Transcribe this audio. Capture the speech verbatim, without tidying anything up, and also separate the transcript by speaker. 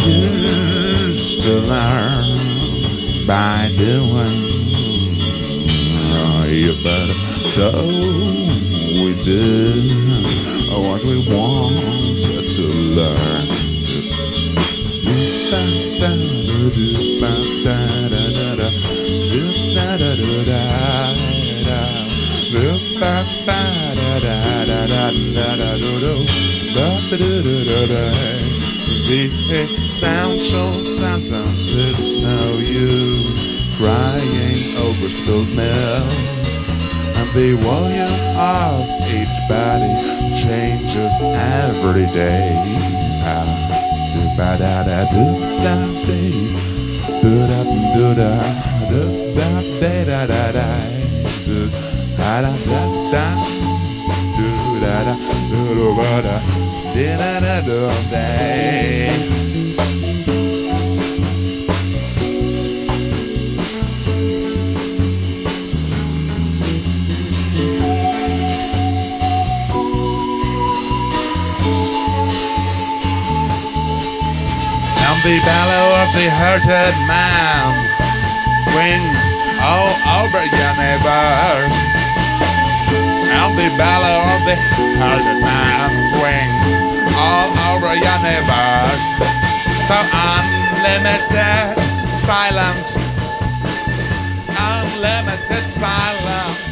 Speaker 1: used to learn by doing. Oh, you better. So we did what we wanted to learn. The essential sentence, it's no use crying over spilled milk. And the volume of each body changes every day. The bellow of the hurted man swings all over universe. And the bellow of the hurted man swings all over universe. So unlimited silence, unlimited silence.